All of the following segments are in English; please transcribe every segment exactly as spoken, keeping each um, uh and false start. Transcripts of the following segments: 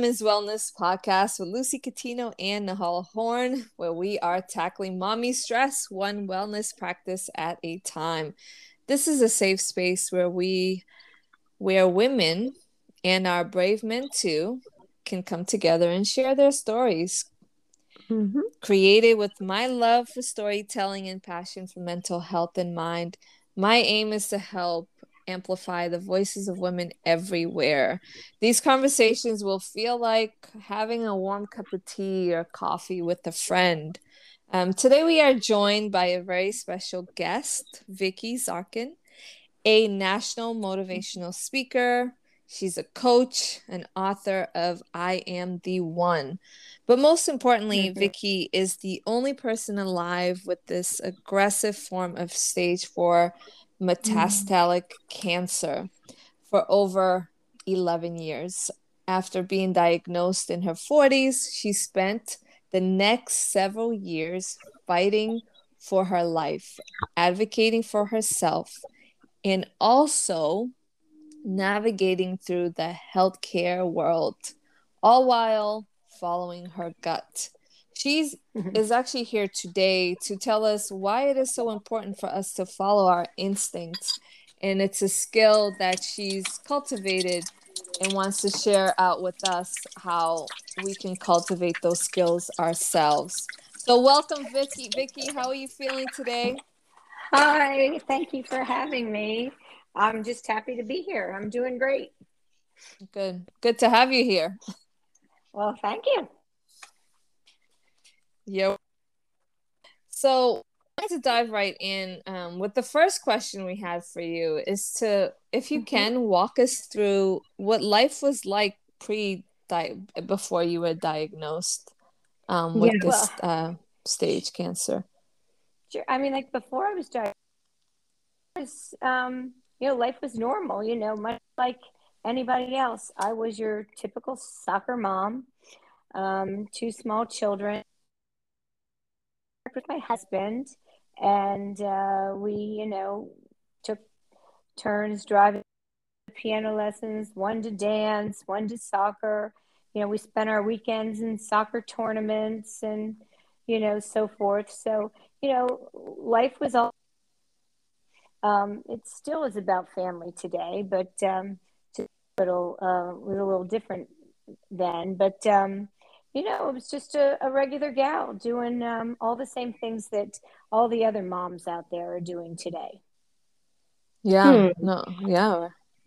Women's Wellness Podcast with Lucy Catino and Nahal Horn, where we are tackling mommy stress one wellness practice at a time. This is a safe space where we, where women and our brave men too, can come together and share their stories. Mm-hmm. Created with my love for storytelling and passion for mental health in mind, my aim is to help amplify the voices of women everywhere. These conversations will feel like having a warm cup of tea or coffee with a friend. Um, today we are joined by a very special guest, Vicky Zarkin, a national motivational speaker. She's a coach, an author of I Am the One. But most importantly, Mm-hmm. Vicky is the only person alive with this aggressive form of stage four metastatic cancer for over eleven years. After being diagnosed in her forties, she spent the next several years fighting for her life, advocating for herself, and also navigating through the healthcare world, all while following her gut. She's Mm-hmm. is actually here today to tell us why it is so important for us to follow our instincts. And it's a skill that she's cultivated and wants to share out with us how we can cultivate those skills ourselves. So welcome, Vicky. Vicky, how are you feeling today? Hi, thank you for having me. I'm just happy to be here. I'm doing great. Good. Good to have you here. Well, thank you. Yeah. So I wanted to dive right in um, with the first question we had for you is to, if you Mm-hmm. can, walk us through what life was like pre before you were diagnosed um, Yeah. with Well, this uh, stage cancer. sure. I mean, like before I was diagnosed, um, you know, life was normal, you know, much like anybody else. I was your typical soccer mom, um, two small children with my husband, and uh, we, you know, took turns driving piano lessons, one to dance, one to soccer. You know, we spent our weekends in soccer tournaments and, you know, so forth. So, you know, life was all, um, it still is about family today, but um, just a little, uh, was a little different then. But, um, you know, it was just a, a regular gal doing um, all the same things that all the other moms out there are doing today. Yeah. Hmm. No. Yeah.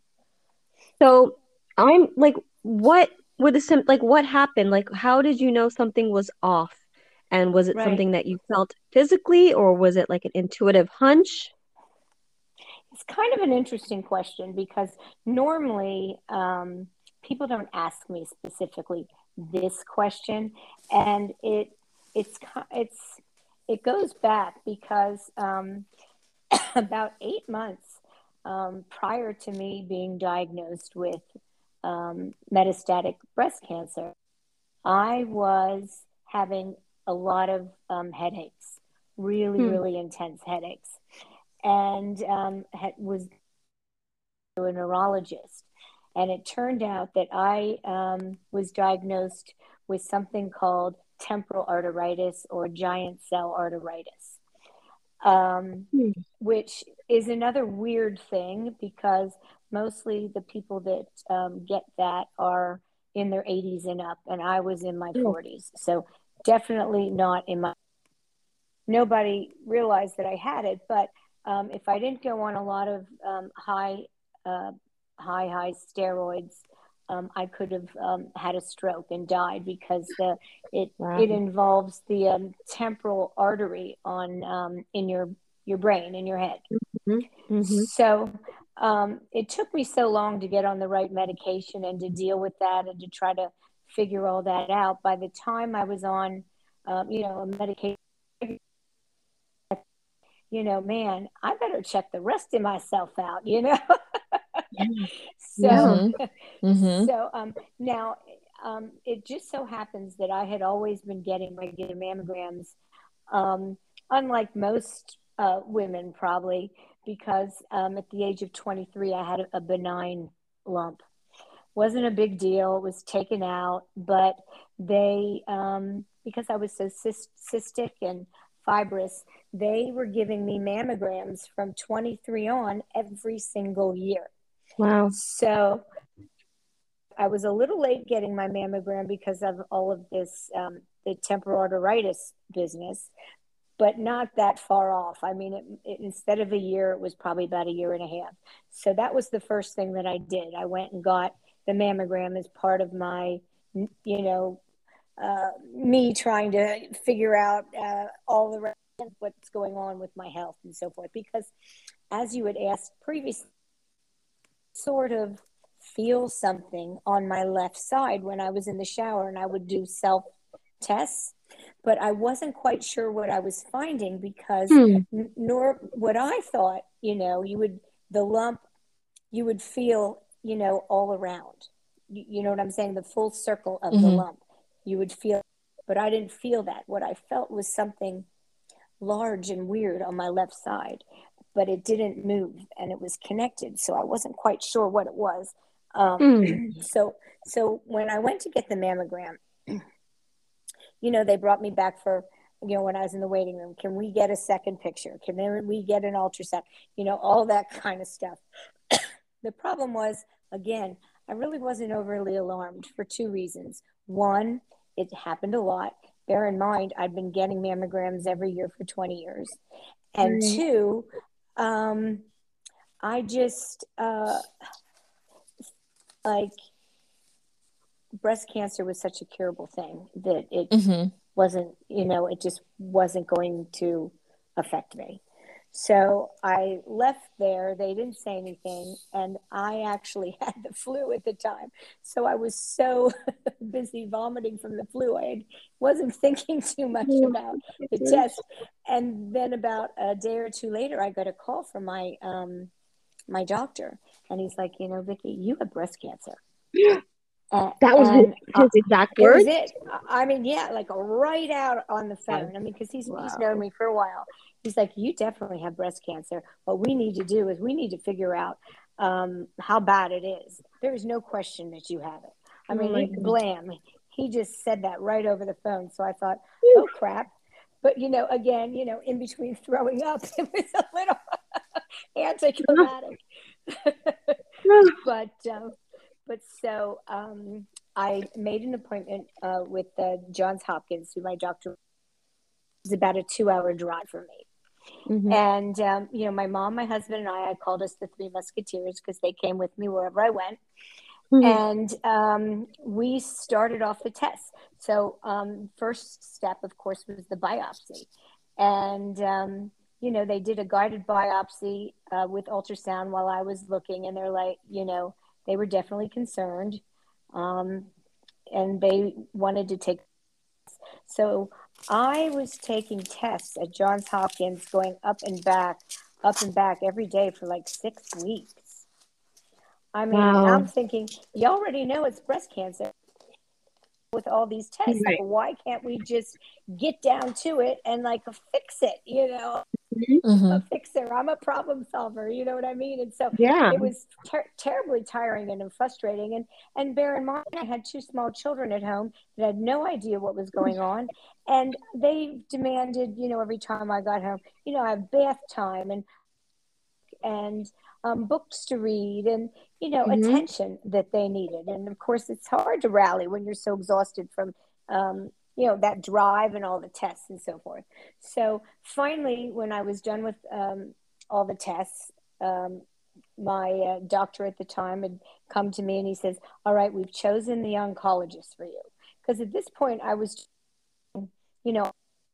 So I'm like, what were the sim like what happened? Like, how did you know something was off? And was it Right. something that you felt physically, or was it like an intuitive hunch? It's kind of an interesting question because normally um, people don't ask me specifically this question, and it it's it's it goes back because um, about eight months um, prior to me being diagnosed with um, metastatic breast cancer, I was having a lot of um, headaches, really, Hmm. really intense headaches, and um, had, was to a neurologist. And it turned out that I um, was diagnosed with something called temporal arteritis or giant cell arteritis, um, Hmm. which is another weird thing because mostly the people that um, get that are in their eighties and up, and I was in my Oh. forties. So definitely not in my, nobody realized that I had it, but um, if I didn't go on a lot of um, high, uh, high, high steroids, um, I could have um, had a stroke and died because the it Wow. it involves the um, temporal artery on um, in your your brain in your head. Hmm. Hmm. So um, it took me so long to get on the right medication and to deal with that and to try to figure all that out. By the time I was on, um, you know, a medication, you know, man, I better check the rest of myself out, you know? Yeah. Yeah. so, Mm-hmm. Mm-hmm. so um, now um, it just so happens that I had always been getting regular mammograms, um, unlike most uh, women, probably, because um, at the age of twenty-three, I had a, a benign lump. wasn't a big deal. It was taken out, but they, um, because I was so cyst- cystic and fibrous, they were giving me mammograms from twenty-three on every single year. Wow. So I was a little late getting my mammogram because of all of this, um, the temporal arteritis business, but not that far off. I mean, it, it, instead of a year, it was probably about a year and a half. So that was the first thing that I did. I went and got the mammogram as part of my, you know, uh, me trying to figure out uh, all the rest of what's going on with my health and so forth. Because as you had asked previously, sort of feel something on my left side when I was in the shower and I would do self tests, but I wasn't quite sure what I was finding because Hmm. n- nor what I thought, you know, you would, the lump, you would feel, you know, all around. You, you know what I'm saying? The full circle of the Mm-hmm. lump. You would feel, but I didn't feel that. What I felt was something large and weird on my left side, but it didn't move and it was connected. So I wasn't quite sure what it was. Um, Hmm. so, so when I went to get the mammogram, you know, they brought me back for, you know, when I was in the waiting room, can we get a second picture? Can we get an ultrasound? You know, all that kind of stuff. The problem was, again, I really wasn't overly alarmed for two reasons. One, it happened a lot. Bear in mind, I'd been getting mammograms every year for twenty years. And Right. two, um, I just, uh, like, breast cancer was such a curable thing that it Mm-hmm. wasn't, you know, it just wasn't going to affect me. So I left there. They didn't say anything. And I actually had the flu at the time. So I was so busy vomiting from the flu. I wasn't thinking too much Oh, about the goodness. test. And then about a day or two later, I got a call from my, um, my doctor. And he's like, you know, Vicki, you have breast cancer. Uh, That was his, and uh, his exact it was words? it. I mean, yeah, like right out on the phone. I mean, because he's he's known Wow. me for a while. He's like, you definitely have breast cancer. What we need to do is we need to figure out um, how bad it is. There is no question that you have it. I Oh mean, my he, goodness. blam, he just said that right over the phone. So I thought, Whew. oh crap. But you know, again, you know, in between throwing up, it was a little anticlimactic. but um, but so um, I made an appointment uh, with uh, Johns Hopkins, who my doctor is about a two-hour drive from me. Mm-hmm. And um, you know, my mom, my husband, and I, I called us the Three Musketeers because they came with me wherever I went. Mm-hmm. And um, we started off the test. So um, first step, of course, was the biopsy. And um, you know, they did a guided biopsy uh, with ultrasound while I was looking, and they're like, you know, they were definitely concerned, um, and they wanted to take. So I was taking tests at Johns Hopkins, going up and back, up and back every day for like six weeks. I mean, and Wow. I'm thinking, you already know it's breast cancer with all these tests. Like, Right. why can't we just get down to it and like fix it? You know, Mhm. Mm-hmm. a fixer. I'm a problem solver. You know what I mean? And so Yeah. it was ter- terribly tiring and frustrating. And and bear in mind, I had two small children at home that had no idea what was going on, and they demanded, you know, every time I got home, you know, I have bath time and and um, books to read and you know Mm-hmm. attention that they needed. And of course, it's hard to rally when you're so exhausted from um, you know that drive and all the tests and so forth. So finally, when I was done with um, all the tests, um, my uh, doctor at the time had come to me and he says, all right, we've chosen the oncologist for you, because at this point I was, you know,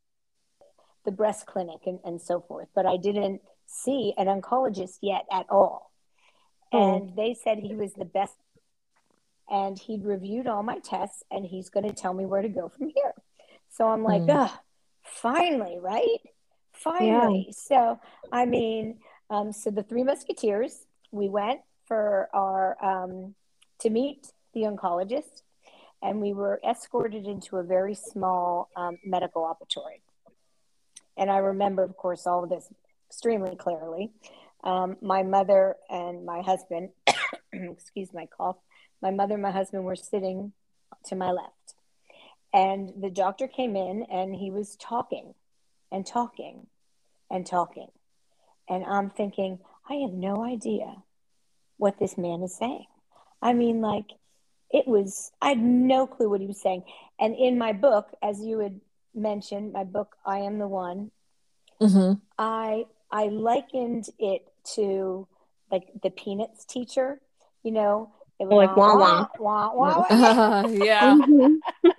the breast clinic and, and so forth, but I didn't see an oncologist yet at all. Oh. And they said he was the best, and he'd reviewed all my tests and he's going to tell me where to go from here. So I'm like, Mm. ah, finally, right? Yeah. Finally. So, I mean, um, so the Three Musketeers, we went for our, um, to meet the oncologist, and we were escorted into a very small um, medical operatory. And I remember, of course, all of this extremely clearly. Um, my mother and my husband, excuse my cough, My mother and my husband were sitting to my left. And the doctor came in and he was talking and talking and talking. And I'm thinking, I have no idea what this man is saying. I mean, like, it was, I had no clue what he was saying. And in my book, as you had mentioned, my book, I Am the One, Mm-hmm. I I likened it to like the Peanuts teacher, you know, it was Like wah, wah wah. wah, wah, wah, wah. Uh, yeah. Mhm.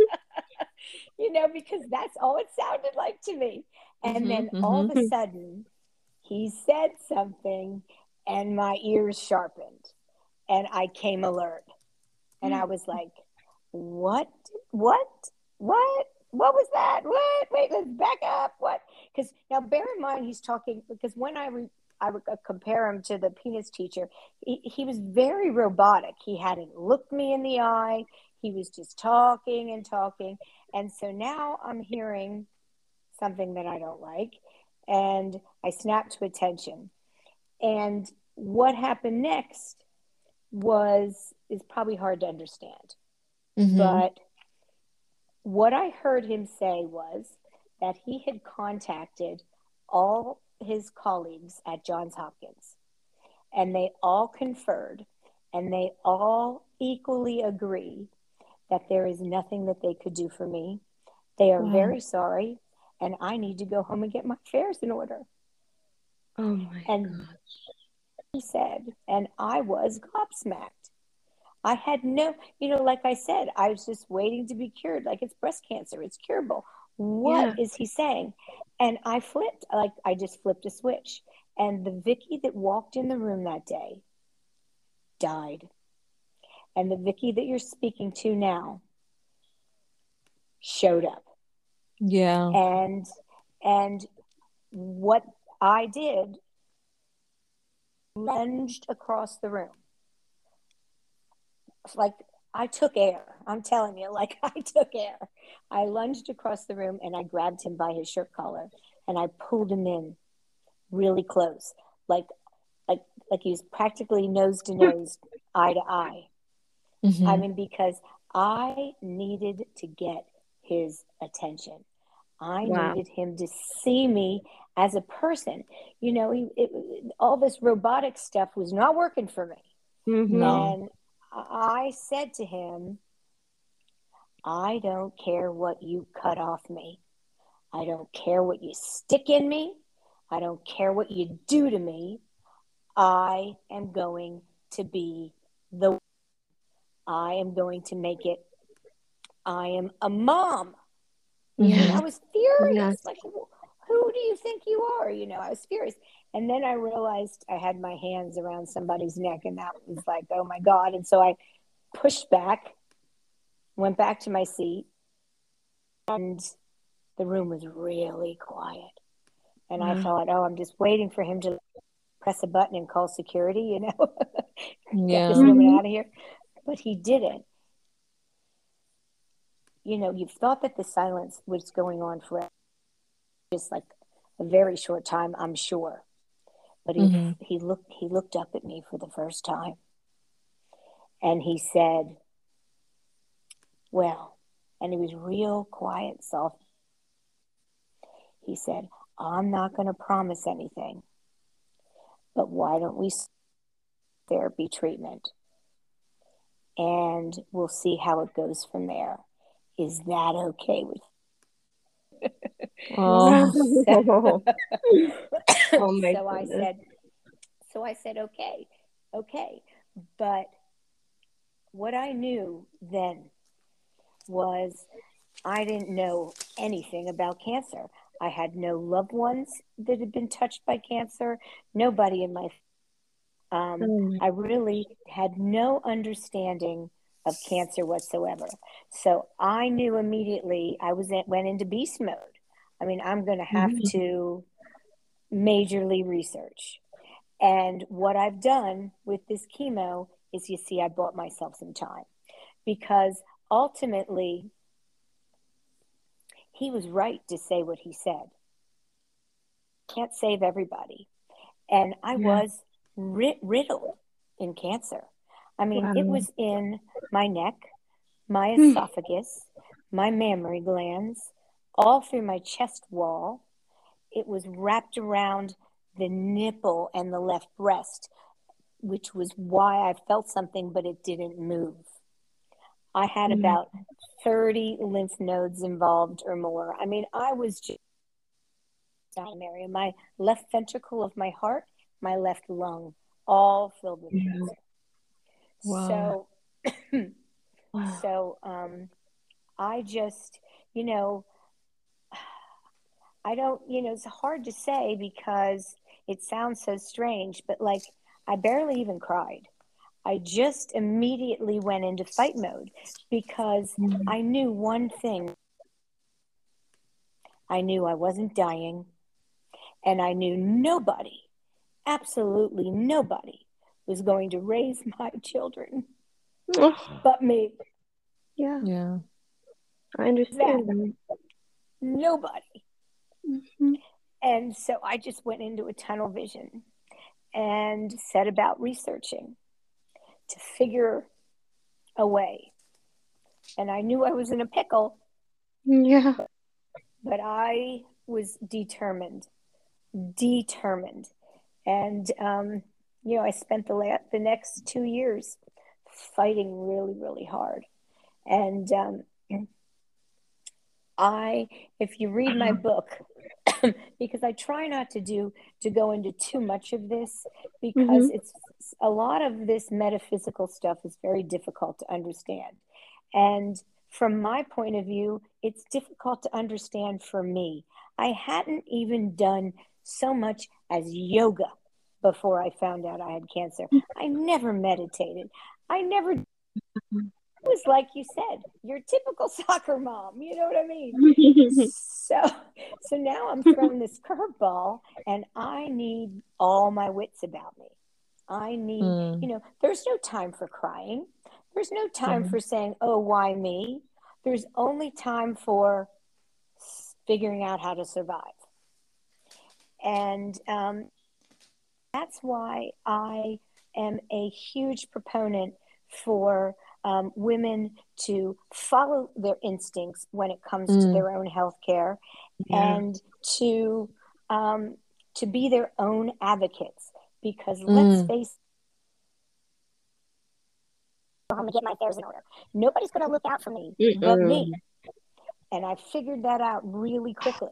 You know, because that's all it sounded like to me. And then Mm-hmm. all of Mm-hmm. a sudden, he said something, and my ears sharpened, and I came alert. And I was like, what? What? What? What was that? What? Wait, let's back up. What? Because now bear in mind, he's talking, because when I, re, I would compare him to the Peanuts teacher, he, he was very robotic. He hadn't looked me in the eye. He was just talking and talking. And so now I'm hearing something that I don't like. And I snapped to attention. And what happened next was is probably hard to understand. Mm-hmm. But what I heard him say was that he had contacted all his colleagues at Johns Hopkins, and they all conferred, and they all equally agree that there is nothing that they could do for me. They are Wow. very sorry, and I need to go home and get my affairs in order. Oh my And God. he said, and I was gobsmacked. I had no, you know, like I said, I was just waiting to be cured. Like it's breast cancer, it's curable. What Yeah. is he saying? And I flipped, like I just flipped a switch. And the Vicky that walked in the room that day died. And the Vicky that you're speaking to now showed up. Yeah. And and what I did, lunged across the room. Like I took air. I'm telling you, like I took air. I lunged across the room and I grabbed him by his shirt collar and I pulled him in really close, like like like he was practically nose to nose, eye to eye. Mm-hmm. I mean, because I needed to get his attention. I Wow. needed him to see me as a person. You know, he, it, all this robotic stuff was not working for me. Mm-hmm. No. And I said to him, I don't care what you cut off me. I don't care what you stick in me. I don't care what you do to me. I am going to be the, I am going to make it. I am a mom. You know, Mm-hmm. I was furious. Yes. Like, who do you think you are? You know, I was furious. And then I realized I had my hands around somebody's neck, and that was like, oh my God. And so I pushed back, went back to my seat, and the room was really quiet. And I Wow. thought, oh, I'm just waiting for him to press a button and call security, you know, get this Yeah. woman Mm-hmm. out of here. But he didn't. You know, you've thought that the silence was going on for just like a very short time, I'm sure. But he Mm-hmm. he looked he looked up at me for the first time, and he said, well, and he was real quiet, soft. He said, I'm not going to promise anything, but why don't we start therapy treatment and we'll see how it goes from there. Is that okay with Oh. so, Oh my so I goodness. said so I said okay, okay. But what I knew then was I didn't know anything about cancer. I had no loved ones that had been touched by cancer, nobody in my um, Oh my. I really had no understanding of cancer whatsoever. So I knew immediately I was at, went into beast mode. I mean, I'm going to have Mhm. to majorly research. And what I've done with this chemo is, you see, I bought myself some time, because ultimately he was right to say what he said. Can't save everybody. And I Yeah. was rid- riddled in cancer. I mean, it Wow. was in my neck, my Mm. esophagus, my mammary glands, all through my chest wall. It was wrapped around the nipple and the left breast, which was why I felt something, but it didn't move. I had Mm. about thirty lymph nodes involved or more. I mean, I was just down area. My left ventricle of my heart, my left lung, all filled with Yeah. cancer. Wow. So, so um, I just, you know, I don't, you know, it's hard to say because it sounds so strange, but like I barely even cried. I just immediately went into fight mode because Mm. I knew one thing. I knew I wasn't dying, and I knew nobody, absolutely nobody, was going to raise my children Oh, but me. yeah, Yeah. I That understand that. nobody. Mhm. And so I just went into a tunnel vision and set about researching to figure a way. And I knew I was in a pickle, Yeah. but I was determined, determined. And, um, you know, I spent the, la- the next two years fighting really, really hard. And um, I, if you read my book, because I try not to do to go into too much of this because Mhm. it's a lot of this metaphysical stuff is very difficult to understand. And from my point of view, it's difficult to understand for me. I hadn't even done so much as yoga before I found out I had cancer. I never meditated. I never was, like you said, your typical soccer mom. You know what I mean? So, so now I'm throwing this curveball, and I need all my wits about me. I need, you Mm. know, there's no time for crying. There's no time Yeah. for saying, "Oh, why me?" There's only time for figuring out how to survive, and um, that's why I am a huge proponent for um, women to follow their instincts when it comes to Mm. their own health care Yeah. and to um, to be their own advocates. Because let's Mm. face it, I'm going to get my affairs in order. Nobody's going to look out for me but me. Mm-mm. And I figured that out really quickly.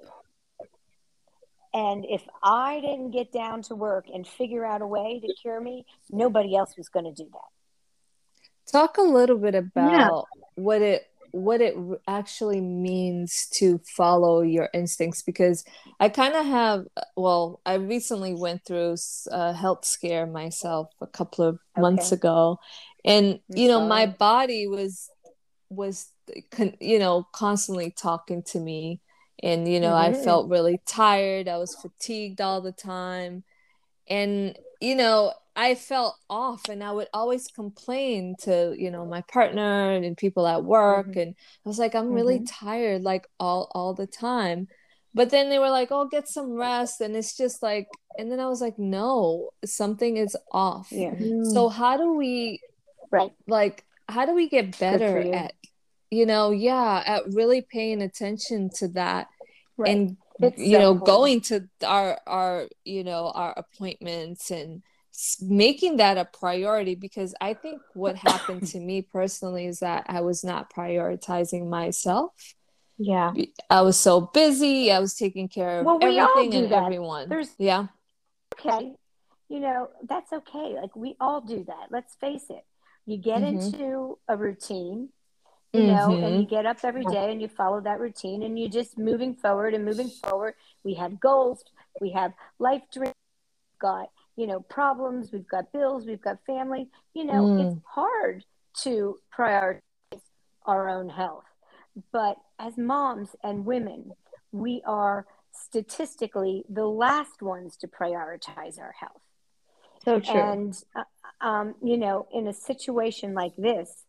And if I didn't get down to work and figure out a way to cure me, nobody else was going to do that. Talk a little bit Yeah. about what it what it r- actually means to follow your instincts, because I kind of have, well, I recently went through s- a health scare myself a couple of months Okay. ago, and I'm you know my sorry. body was was con- you know constantly talking to me, and you know I Mm-hmm. felt really tired, I was fatigued all the time, and you know I felt off, and I would always complain to you know my partner and people at work, Mm-hmm. and I was like, I'm really Mm-hmm. tired, like all all the time. But then they were like, oh, get some rest, and it's just like, and then I was like, no, something is off. Yeah. Mm. So how do we, Right. like, how do we get Good for better you. at, you know yeah, at really paying attention to that, Right. and It's you so know important. going to our our you know our appointments, and s- making that a priority, because I think what happened to me personally is that I was not prioritizing myself. Yeah. Be- I was so busy, I was taking care of Well, we all everything and do that. everyone. There's Yeah. okay. You know, that's okay. Like we all do that. Let's face it. You get Mm-hmm. into a routine, you know, and you Mm-hmm. get up every day and you follow that routine and you're just moving forward and moving forward. We have goals, we have life dreams, we've got, you know, problems, we've got bills, we've got family. You know, it's Mm. hard to prioritize our own health. But as moms and women, we are statistically the last ones to prioritize our health. So true. And, uh, um, you know, in a situation like this,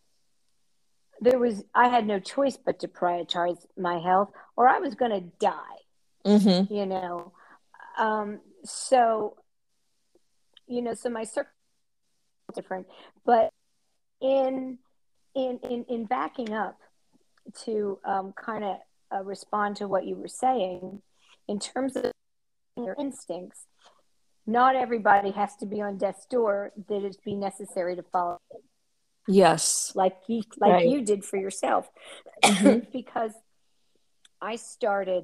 there was, I had no choice but to prioritize my health or I was going to die, Mm-hmm. you know. Um, so, you know, so my circle different. But in in in, in backing up to um, kind of uh, respond to what you were saying, in terms of your instincts, not everybody has to be on death's door that it be necessary to follow. Yes. Like you, like Right. you did for yourself. Mhm. Because I started,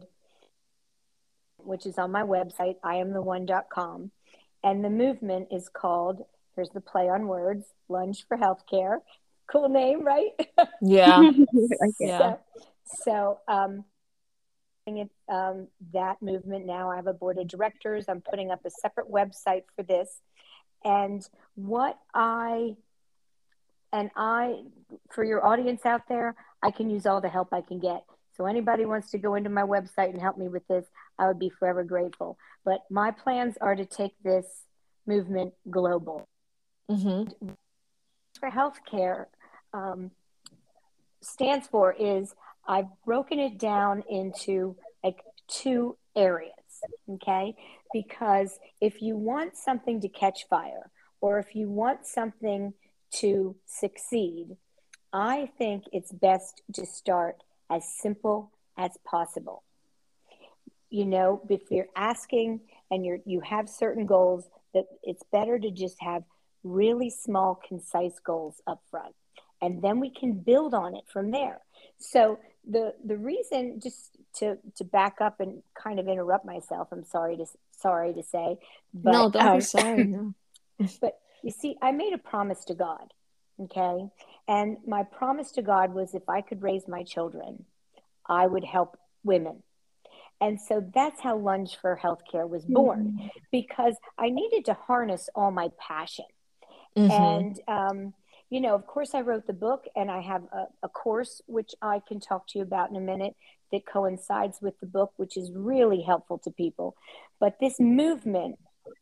which is on my website, I am the one dot com. And the movement is called, here's the play on words, Lunge for Healthcare. Cool name, right? Yeah. Like it. Yeah. So, so um, it, um, that movement now, I have a board of directors. I'm putting up a separate website for this. And what I, and I, for your audience out there, I can use all the help I can get. So anybody wants to go into my website and help me with this, I would be forever grateful. But my plans are to take this movement global. Mhm. For healthcare, um, stands for is I've broken it down into like two areas, okay? Because if you want something to catch fire, or if you want something to succeed, I think it's best to start as simple as possible. You know, if you're asking and you're you have certain goals, that it's better to just have really small, concise goals up front, and then we can build on it from there. So the the reason, just to to back up and kind of interrupt myself, I'm sorry to sorry to say, No, but don't be um, sorry. No. but you see, I made a promise to God, okay, and my promise to God was if I could raise my children, I would help women. And so that's how Lunge for Healthcare was born, Mhm. because I needed to harness all my passion. Mhm. And, um, you know, of course, I wrote the book, and I have a, a course, which I can talk to you about in a minute, that coincides with the book, which is really helpful to people. But this movement,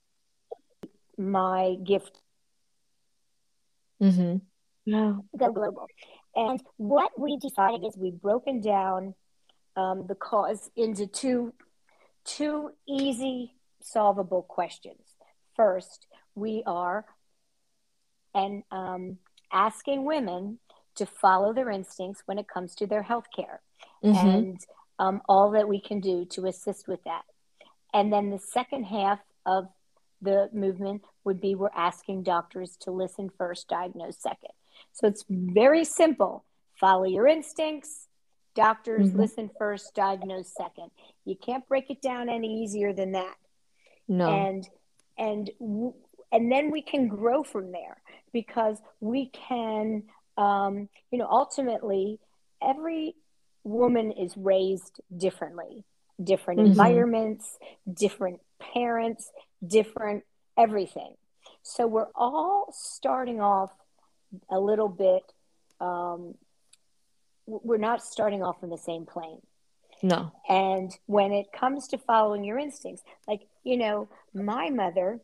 my gift, Mhm. Wow. go global. And what we decided is we've broken down um, the cause into two two easy solvable questions. First, we are and um, asking women to follow their instincts when it comes to their health care, Mhm. and um, all that we can do to assist with that. And then the second half of the movement would be we're asking doctors to listen first, diagnose second. So it's very simple. Follow your instincts. Doctors, Mhm. listen first, diagnose second. You can't break it down any easier than that. No. And and and then we can grow from there, because we can, um, you know, ultimately every woman is raised differently, different Mhm. environments, different parents, different everything. So we're all starting off a little bit, um, we're not starting off on the same plane. No. And when it comes to following your instincts, like, you know, my mother's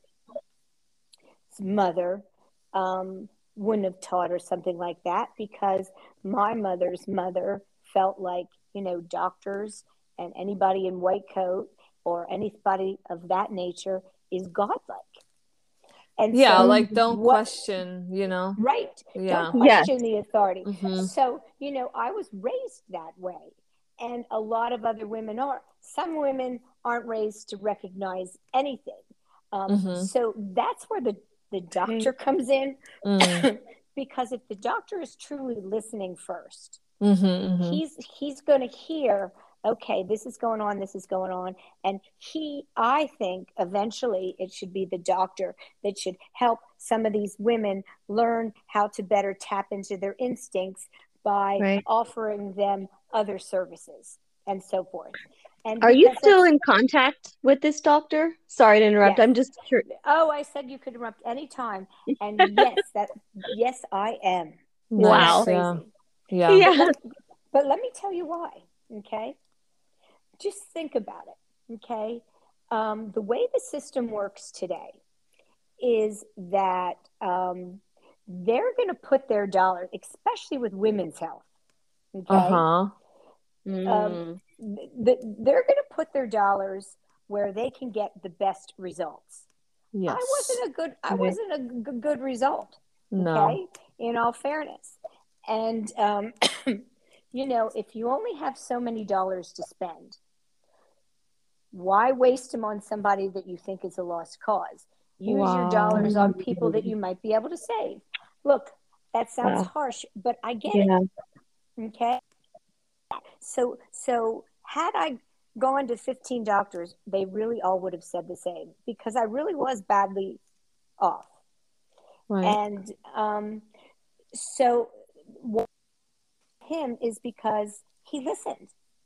mother um, wouldn't have taught her something like that, because my mother's mother felt like, you know, doctors and anybody in white coat or anybody of that nature is godlike. And Yeah, so like don't what, question, you know. right, don't Yeah. Yes. question the authority. Mhm. So, you know, I was raised that way, and a lot of other women are. Some women aren't raised to recognize anything. Um, Mhm. so that's where the, the Okay. doctor comes in, Mm. because if the doctor is truly listening first, Mhm. Mhm. he's he's going to hear, okay, this is going on, this is going on, and he, I think eventually it should be the doctor that should help some of these women learn how to better tap into their instincts by Right. offering them other services and so forth. And Are you because still let's, in contact with this doctor? Sorry to interrupt. yes, I'm just curious. oh, I said you could interrupt anytime, and yes, that, yes, I am. Isn't that Nice. Wow. Yeah. crazy? Yeah. But Yeah. let, but let me tell you why. Okay, just think about it. Okay, um, the way the system works today is that um, they're going to put their dollar, especially with women's health. Okay, Uh-huh. um, Mm. th- they're going to put their dollars where they can get the best results. I Yes. wasn't a good. I Right. wasn't a g- good result. No. Okay, in all fairness. And, um, you know, if you only have so many dollars to spend, why waste them on somebody that you think is a lost cause? Use your Wow. dollars on people that you might be able to save. Look, that sounds Wow. harsh, but I get Yeah. it. Okay. So, so had I gone to fifteen doctors, they really all would have said the same because I really was badly off. Right. And um, so, what him is because he listened.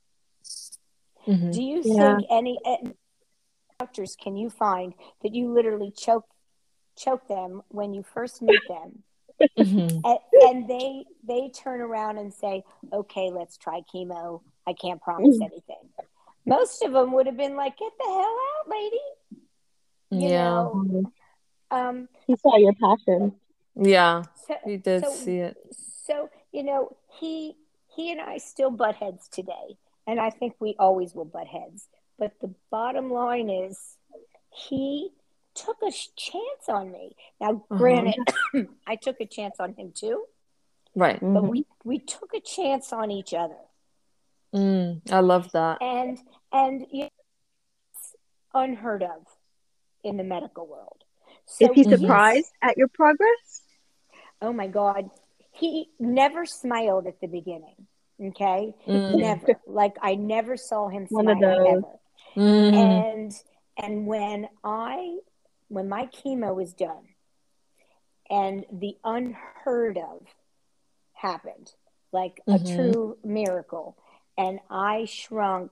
Mm-hmm. Do you Yeah. think any uh, doctors can you find that you literally choke choke them when you first meet them, Mm-hmm. and, and they they turn around and say, "Okay, let's try chemo. I can't promise anything." Most of them would have been like, "Get the hell out, lady!" You Yeah. know. Um, He saw your passion. Yeah. so We did so see it. so you know he he and I still butt heads today, and I think we always will butt heads. But the bottom line is, he took a sh- chance on me. Now, Uh-huh. granted, I took a chance on him too, Right. but Mhm. we we took a chance on each other, Mm, I love that. and and you know, it's unheard of in the medical world. Is So he Mm-hmm. he's, surprised at your progress? oh my God, he never smiled at the beginning. Okay, Mm. never. Like I never saw him One of smiling those. ever. Mm. And and when I when my chemo was done and the unheard of happened, like a Mm-hmm. true miracle, and I shrunk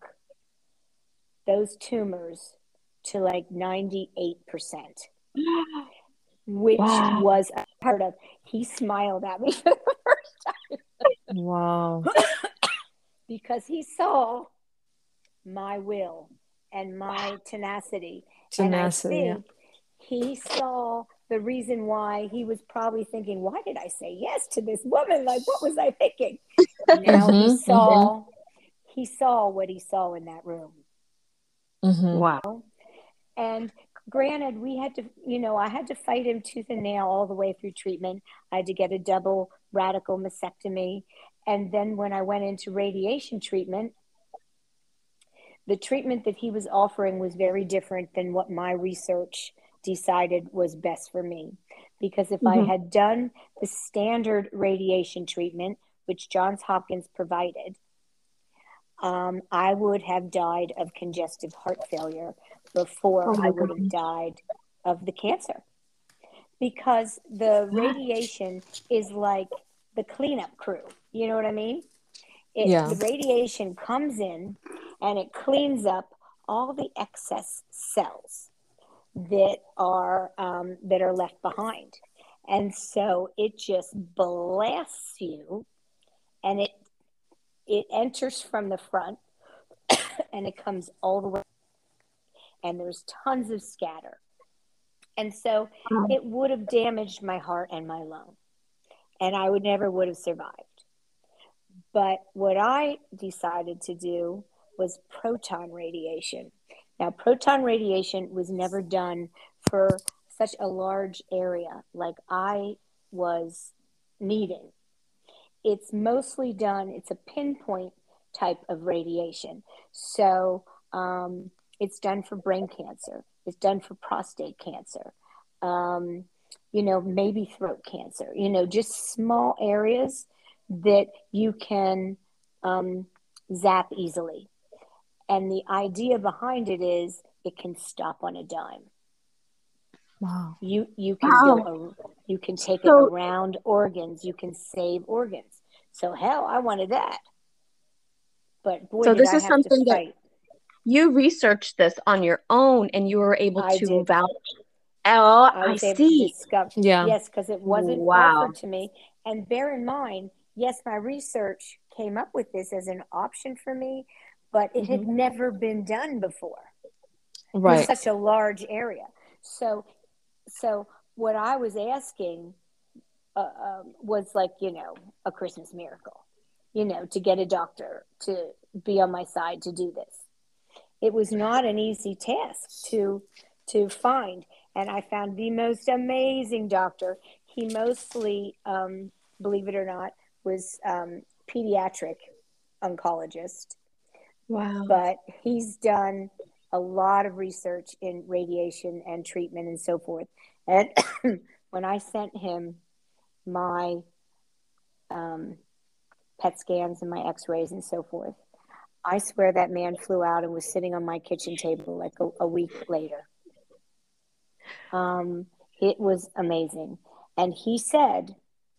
those tumors to like ninety-eight percent, which Wow. was unheard of. He smiled at me for the first Wow. time because he saw my will and my tenacity. And I Tenacity. Yeah. think he saw the reason why he was probably thinking, why did I say yes to this woman? Like, what was I thinking? Now he Mm-hmm. Mm-hmm. saw, he saw what he saw in that room. Mm-hmm. Wow. And granted, we had to, you know, I had to fight him tooth and nail all the way through treatment. I had to get a double radical mastectomy. And then when I went into radiation treatment, the treatment that he was offering was very different than what my research decided was best for me. Because if I Mhm. had done the standard radiation treatment, which Johns Hopkins provided, um, I would have died of congestive heart failure before Oh I my would have gosh. died of the cancer. Because the radiation is like the cleanup crew. You know what I mean? It, Yeah. the radiation comes in and it cleans up all the excess cells that are um, that are left behind, and so it just blasts you, and it it enters from the front, and it comes all the way, and there's tons of scatter, and so Wow. it would have damaged my heart and my lung, and I would never would have survived. But what I decided to do was proton radiation. Now, proton radiation was never done for such a large area like I was needing. It's mostly done, it's a pinpoint type of radiation. So um, it's done for brain cancer, it's done for prostate cancer, um, you know, maybe throat cancer, you know, just small areas that you can um, zap easily. And the idea behind it is it can stop on a dime. Wow. You you can Wow. go you can take it So around organs. You can save organs. So hell, I wanted that. But boy, so did this I is have to something that fight. you researched this on your own and you were able I to did. vouch. Oh, I I was able to see. discover, Yeah. yes, because it wasn't Wow. offered to me. And bear in mind, yes, my research came up with this as an option for me, but it had Mhm. never been done before for Right. such a large area. So, so what I was asking uh, um, was like, you know, a Christmas miracle, you know, to get a doctor to be on my side to do this. It was not an easy task to to find, and I found the most amazing doctor. he mostly, um, believe it or not, was um, pediatric oncologist, Wow. but he's done a lot of research in radiation and treatment and so forth. And when I sent him my um, P E T scans and my x-rays and so forth, I swear that man flew out and was sitting on my kitchen table like a, a week later. Um, it was amazing. And he said,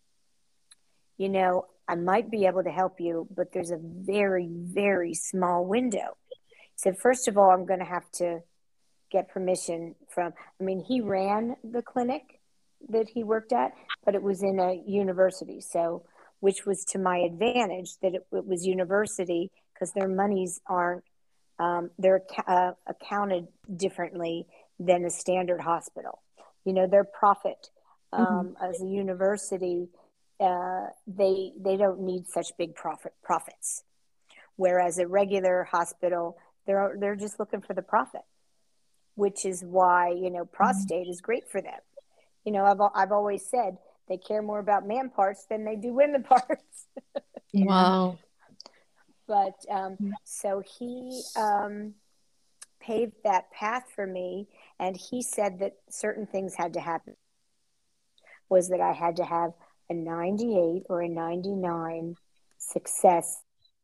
you know, I might be able to help you, but there's a very, very small window. He said, first of all, I'm going to have to get permission from, I mean, he ran the clinic that he worked at, but it was in a university. So, which was to my advantage that it, it was university because their monies aren't, um, they're uh, accounted differently than a standard hospital. You know, their profit um, mm-hmm. as a university, uh, they they don't need such big profit profits. Whereas a regular hospital, they're they're just looking for the profit, which is why, you know, prostate mm-hmm. is great for them. You know, I've I've always said they care more about man parts than they do women parts. Wow. But um, so he um, paved that path for me, and he said that certain things had to happen. Was that I had to have a ninety-eight or a ninety-nine success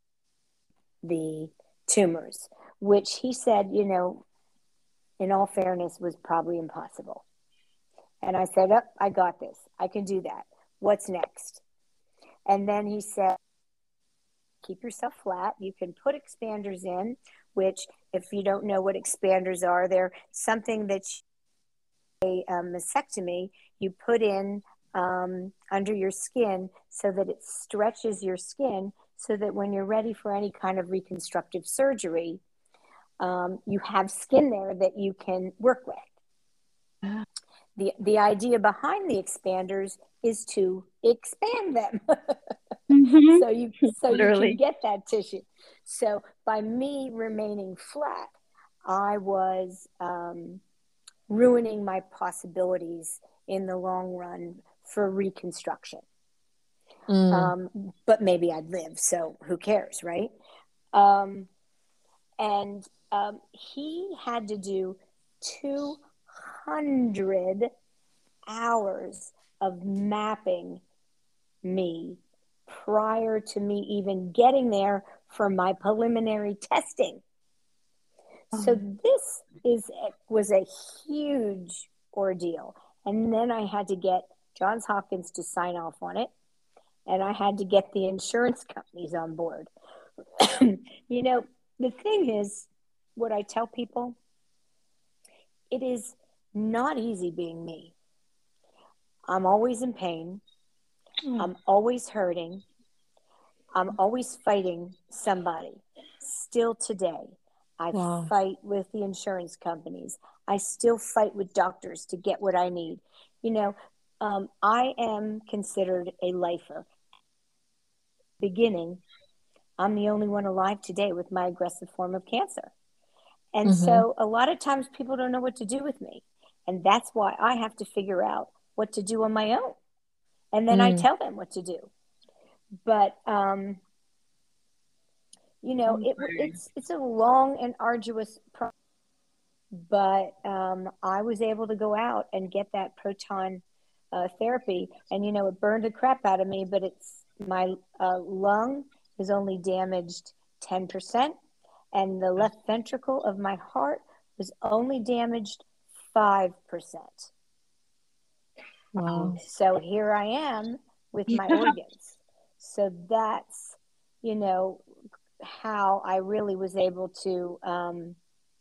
the tumors, which he said, you know, in all fairness, was probably impossible. And I said, oh, I got this. I can do that. What's next? And then he said, keep yourself flat. You can put expanders in, which if you don't know what expanders are, they're something that you, a mastectomy, you put in um, under your skin so that it stretches your skin so that when you're ready for any kind of reconstructive surgery, um, you have skin there that you can work with. Yeah. The, the idea behind the expanders is to expand them. Mm-hmm. so you so Literally. You can get that tissue. So by me remaining flat, I was um, ruining my possibilities in the long run for reconstruction. Mm. Um, but maybe I'd live, so who cares, right? Um, and um, he had to do two hundred hours of mapping me prior to me even getting there for my preliminary testing. Oh. So this is was a huge ordeal. And then I had to get Johns Hopkins to sign off on it. And I had to get the insurance companies on board. You know, the thing is, what I tell people, it is not easy being me. I'm always in pain. Mm. I'm always hurting. I'm always fighting somebody. Still today, I wow. fight with the insurance companies. I still fight with doctors to get what I need. You know, um, I am considered a lifer. Beginning, I'm the only one alive today with my aggressive form of cancer. And mm-hmm. so a lot of times people don't know what to do with me. And that's why I have to figure out what to do on my own. And then mm. I tell them what to do. But, um, you know, it, it's it's a long and arduous process. But um, I was able to go out and get that proton uh, therapy. And, you know, it burned the crap out of me, but it's my uh, lung is only damaged ten percent. And the left ventricle of my heart was only damaged five percent. Wow. So here I am with my yeah. organs. So that's, you know, how I really was able to um,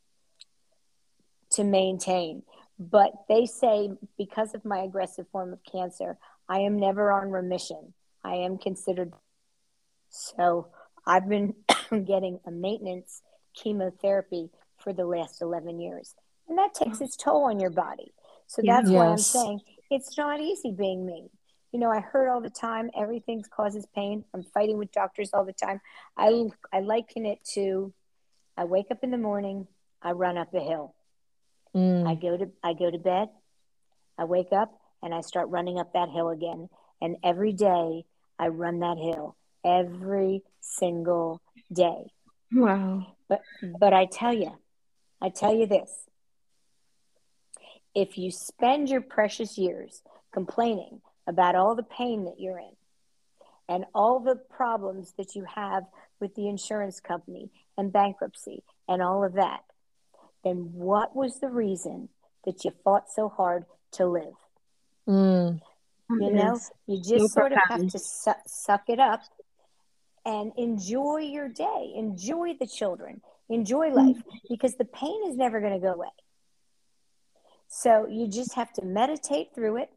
to maintain. But they say because of my aggressive form of cancer, I am never on remission. I am considered. So I've been getting a maintenance chemotherapy for the last eleven years. And that takes its toll on your body. So that's yes. why I'm saying it's not easy being me. You know, I heard all the time, everything causes pain. I'm fighting with doctors all the time. I, I liken it to, I wake up in the morning, I run up a hill. Mm. I go to I go to bed, I wake up, and I start running up that hill again. And every day I run that hill every single day. Wow. But but I tell you, I tell you this. If you spend your precious years complaining about all the pain that you're in and all the problems that you have with the insurance company and bankruptcy and all of that, then what was the reason that you fought so hard to live? Mm. You That know, is you so just sort of have profound. to su- suck it up and enjoy your day, enjoy the children, enjoy life, because the pain is never going to go away. So you just have to meditate through it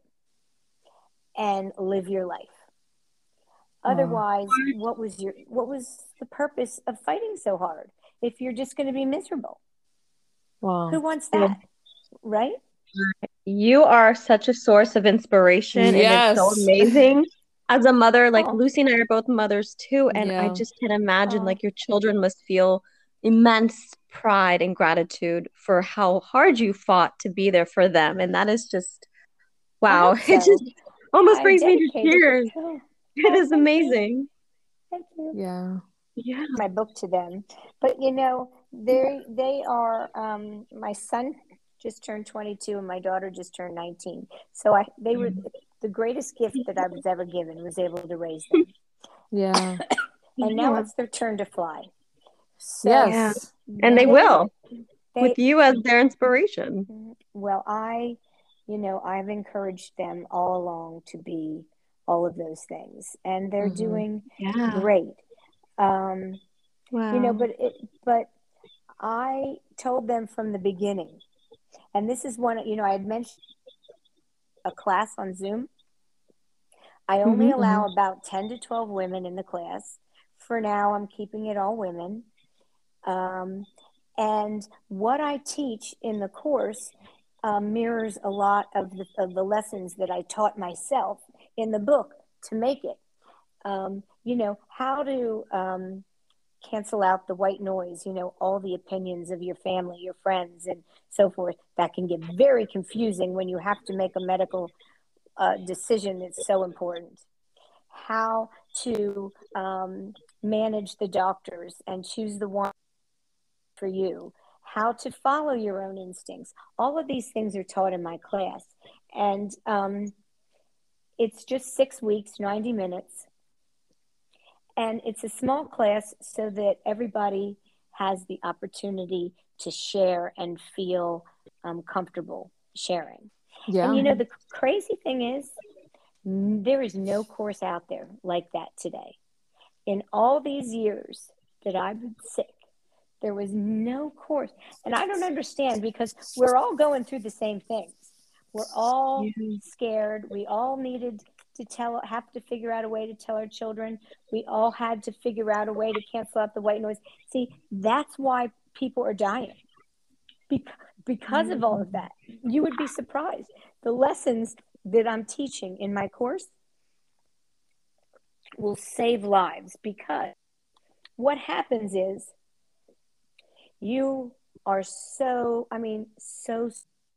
and live your life. Wow. Otherwise, what was your what was the purpose of fighting so hard if you're just going to be miserable? Wow. Who wants that? Right? You are such a source of inspiration, and it's so Yes. amazing. As a mother, like Oh, Lucy and I are both mothers too, and I Yeah. just can imagine oh, like your children must feel immense pride and gratitude for how hard you fought to be there for them. And that is just, I wow. hope It so. just almost I brings me to dedicated. tears. Oh, It oh, is thank you. amazing. Thank you. Yeah. Yeah. My book to them. But you know, they they are um my son just turned twenty-two and my daughter just turned nineteen. So I they were the greatest gift that I was ever given was able to raise them. Yeah. And now Yeah. it's their turn to fly. So Yeah. Yes. And they they will, with they you as their inspiration. well, I you know, I've encouraged them all along to be all of those things and they're Mm-hmm. doing Yeah. great. Um you know, Wow. but it but I told them from the beginning, and this is one, you know, I had mentioned a class on Zoom. I only Mm-hmm. allow Mm-hmm. about ten to twelve women in the class. For now, I'm keeping it all women. Um, and what I teach in the course um, mirrors a lot of the, of the lessons that I taught myself in the book to make it. Um, you know, how to um, cancel out the white noise, you know, all the opinions of your family, your friends, and so forth. That can get very confusing when you have to make a medical uh, decision that's so important. How to um, manage the doctors and choose the one for you. How to follow your own instincts. All of these things are taught in my class. And um, it's just six weeks, ninety minutes. And it's a small class so that everybody has the opportunity to share and feel um, comfortable sharing. Yeah. And you know, the crazy thing is, there is no course out there like that today. In all these years that I've been sick, there was no course. And I don't understand because we're all going through the same things. We're all Yeah. scared. We all needed to tell, have to figure out a way to tell our children. We all had to figure out a way to cancel out the white noise. See, that's why people are dying. Be- because of all of that. You would be surprised. The lessons that I'm teaching in my course will save lives because what happens is you are so, I mean, so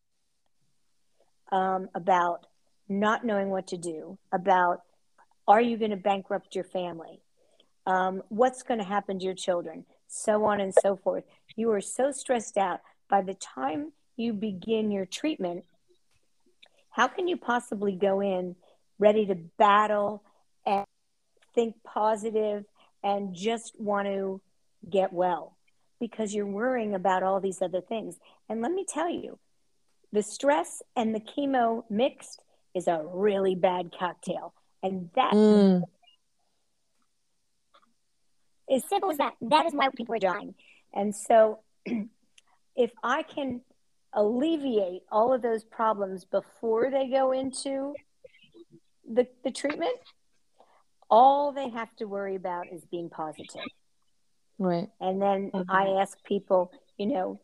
um, about not knowing what to do, about are you going to bankrupt your family? Um, what's going to happen to your children? So on and so forth. You are so stressed out. By the time you begin your treatment, how can you possibly go in ready to battle and think positive and just want to get well? Because you're worrying about all these other things. And let me tell you, the stress and the chemo mixed is a really bad cocktail. And that Mm. is simple as that. That is why people are dying. And so if I can alleviate all of those problems before they go into the, the treatment, all they have to worry about is being positive. Right. And then I ask people, you know,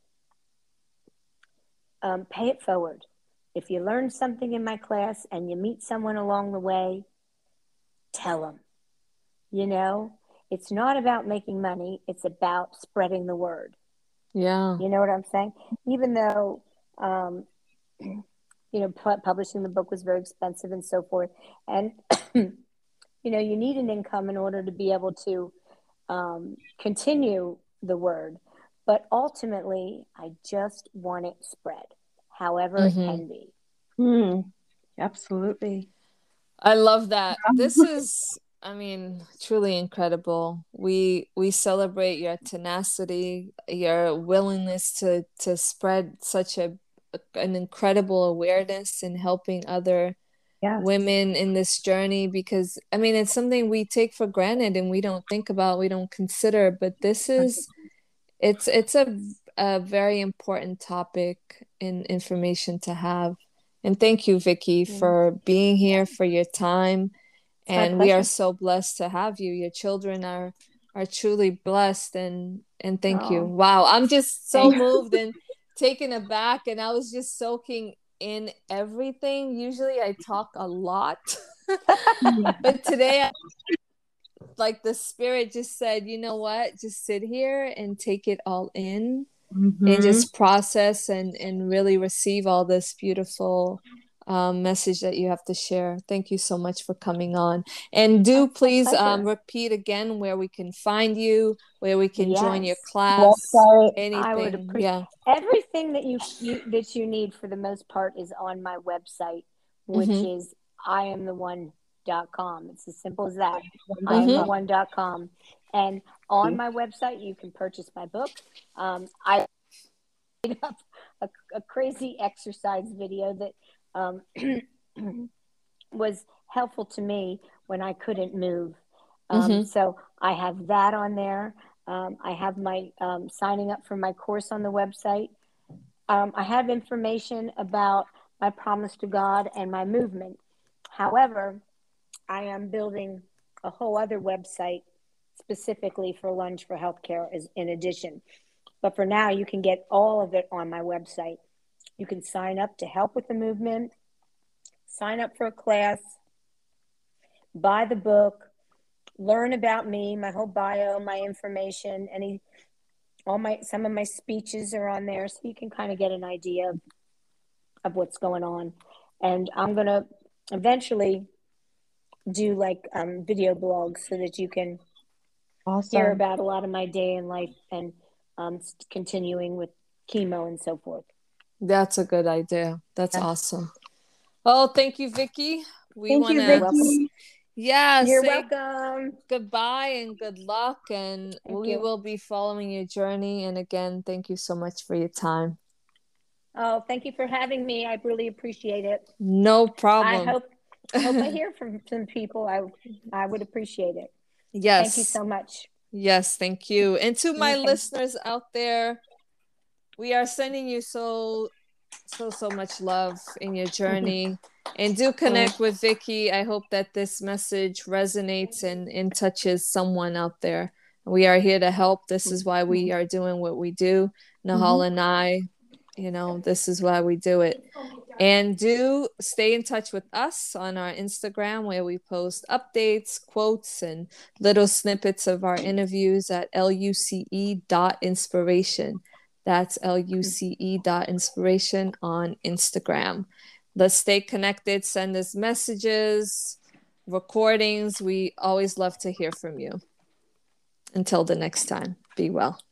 um, pay it forward. If you learn something in my class and you meet someone along the way, tell them. You know, it's not about making money. It's about spreading the word. Yeah. You know what I'm saying? Even though, um, you know, pu- publishing the book was very expensive and so forth. And, you know, you need an income in order to be able to um, continue the word. But ultimately, I just want it spread, however it Mm-hmm. can be. Mm, absolutely. I love that. This is, I mean, truly incredible. We we celebrate your tenacity, your willingness to to spread such a an incredible awareness in helping other Yes. women in this journey, because I mean it's something we take for granted and we don't think about, we don't consider, but this is it's it's a a very important topic and information to have. And thank you, Vicky, Mm. for being here, for your time. It's my And we are pleasure. so blessed to have you. Your children are are truly blessed, and and thank you. Oh, Wow, I'm just so thank moved and taken aback, and I was just soaking in everything. Usually I talk a lot, but today like the spirit just said, you know what? Just sit here and take it all in and Mm-hmm. just process and and really receive all this beautiful um, message that you have to share. Thank you so much for coming on. And do Oh, it's my please um, pleasure. repeat again where we can find you, where we can join your Yes, class, Website. I would anything. appreciate Yeah. everything that you, you that you need for the most part is on my website, which Mm-hmm. is I am the one dot com. It's as simple as that. I am the Mm-hmm. one dot com. And on my website, you can purchase my book. Um, I made up a, a crazy exercise video that um, was helpful to me when I couldn't move. Um, Mm-hmm. so I have that on there. Um, I have my um, signing up for my course on the website. Um, I have information about my promise to God and my movement. However, I am building a whole other website specifically for Lunge for Healthcare as in addition. But for now, you can get all of it on my website. You can sign up to help with the movement, sign up for a class, buy the book, learn about me, my whole bio, my information, any all my some of my speeches are on there, so you can kind of get an idea of, of what's going on. And I'm gonna eventually do like um, video blogs so that you can Awesome. hear about a lot of my day in life and um, continuing with chemo and so forth. That's a good idea. That's Yes. awesome. Oh, thank you, Vicky. We Thank want you, You're to, welcome. Vicky. yeah, You're say welcome. goodbye and good luck. And Thank we you. will be following your journey. And again, thank you so much for your time. Oh, thank you for having me. I really appreciate it. No I problem. hope I hope I hear from some people. I I would appreciate it. Thank you Yes. so much. Yes, thank you. And to my Okay. listeners out there, we are sending you so so so much love in your journey. And do connect with Vicky. I hope that this message resonates and, and touches someone out there. We are here to help. This is why we are doing what we do. Nahal Mhm. and I, you know, this is why we do it. And do stay in touch with us on our Instagram, where we post updates, quotes, and little snippets of our interviews at luce dot inspiration. That's luce dot inspiration on Instagram. Let's stay connected. Send us messages, recordings. We always love to hear from you. Until the next time, be well.